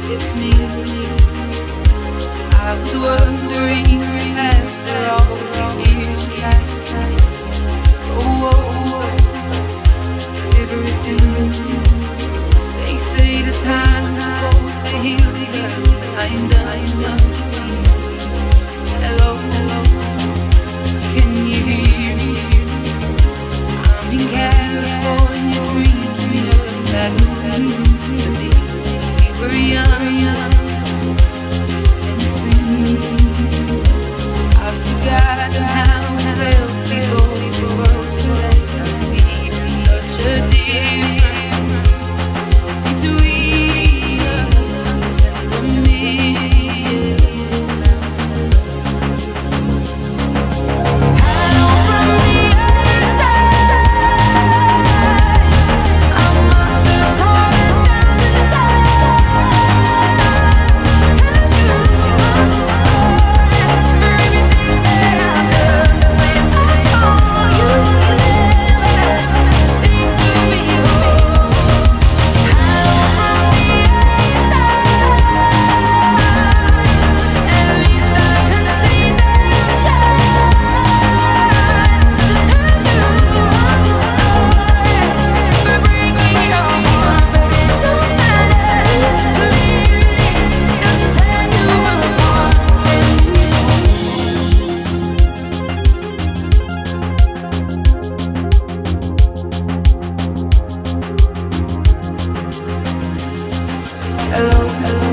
It's me. I was wondering if after all these years you had everything. They say the time's supposed to heal you, but I ain't done much. Hello, can you hear me? I'm in California dreaming about who we used to be. We were young and free. I've forgotten how it felt before we were together. We were such a difference between us and the million. Hello.